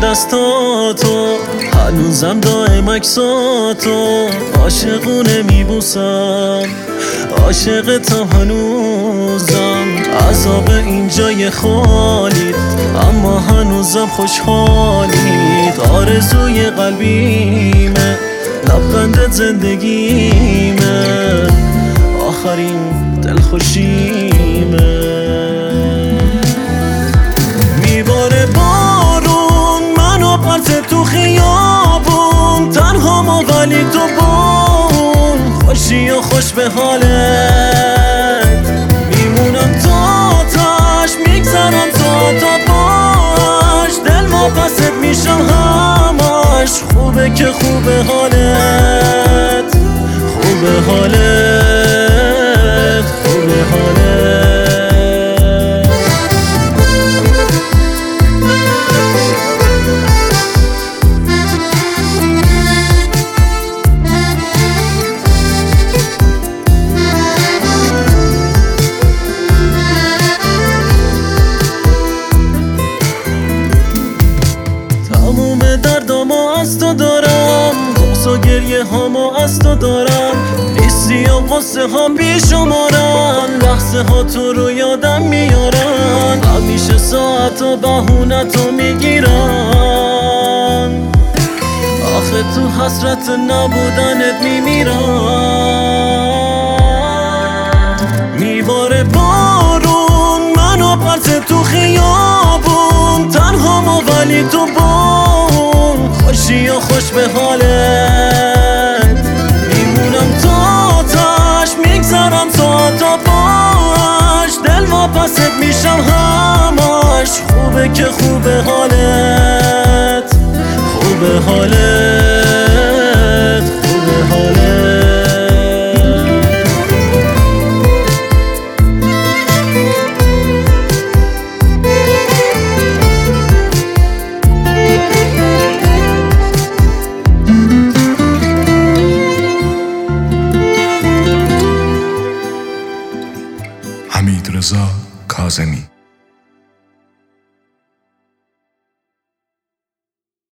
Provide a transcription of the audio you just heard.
دستاتو، هنوزم دائم عکساتو عاشقونه میبوسم، عاشقتم هنوزم. عذاب اینجای خالیت اما هنوزم خوشحالیت. آرزوی قلبیمه، لبخندت زندگیمه، آخرین دلخوشیمه. میباره بارون منو پرت تو خیابون، تنها ما ولی تو بون، خوشی و خوش به حالت. میمونم تا تاش، میگذرم تا باش، دل ما پست میشم هماش. خوبه که خوبه حالت، خوبه حالت، خوبه حالت. تموم دردامو از تو دارم، بغض و گریه هامو از تو دارم. نیستی و قصه ها بیشمارن، لحظه ها تو رو یادم میارن. همیشه ساعت و بهونه تو میگیرن، آخه تو حسرت نبودنت میمیرن. میباره بارون منو پرت تو خیابون، تنها ما ولی تو بون، خوشی و خوش به حالت. میمونم تا تاش، میگذرم تا باش، دل ما پست میشم هماش. خوبه که خوبه حالت، خوبه حالت.